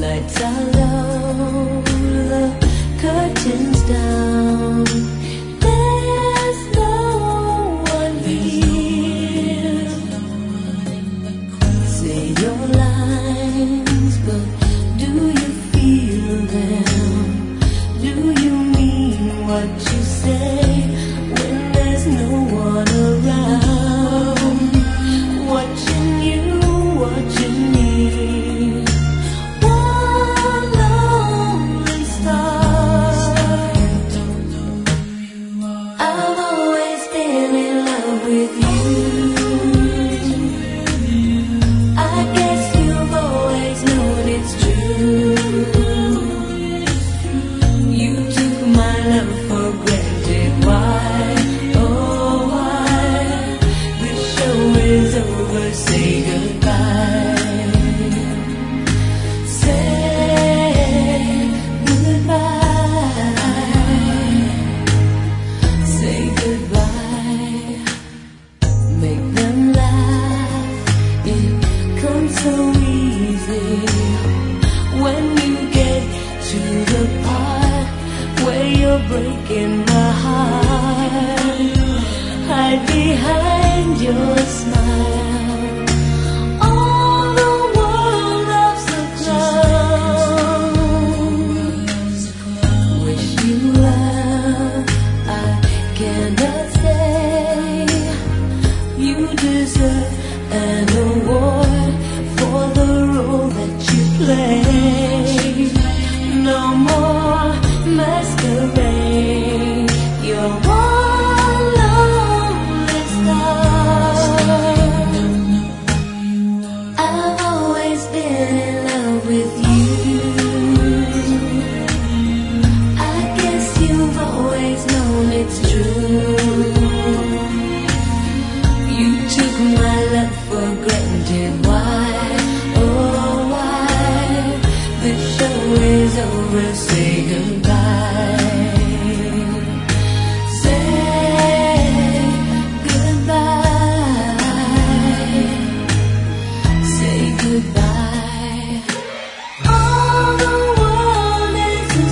Lights are low, the curtains down. There's no one here. Say your lines, but do you feel them? Do you mean what you say when there's no one around? Watching you, watching me. One lonely star. I've always been in love with you. I guess you've always known it's true. You took my love for granted. Why? Oh, why? The show is over. Say goodbye. Say goodbye. Say goodbye. Make them laugh. It comes so easy when you get to the part where you're breaking my heart. Hide behind your smile. All the world loves a clown. Wish you well, I cannot say. You deserve an award for the role that you play. No more masquerade. You're one lonely star. I've always been in love with you. I guess you've always known it's true. You took my love for granted. Why? Oh, why? The show is over. Say goodbye. Say goodbye. Say goodbye. All the world is a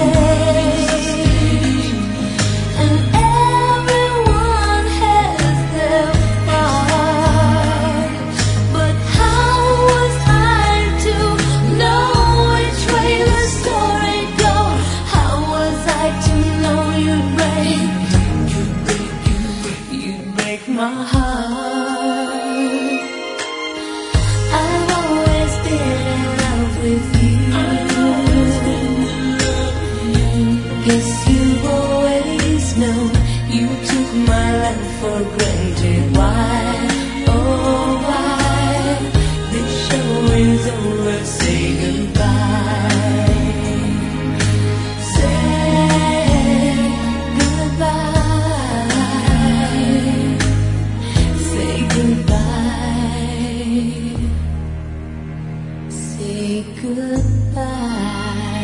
stage, and everyone has their part. But how was I to know which way the story goes? How was I to know you'd break my heart? I've always been in love with you. Guess you've always known. You took my love for granted. Why? Oh, why? The show is over. Say goodbye. Say goodbye. Say goodbye. Say goodbye.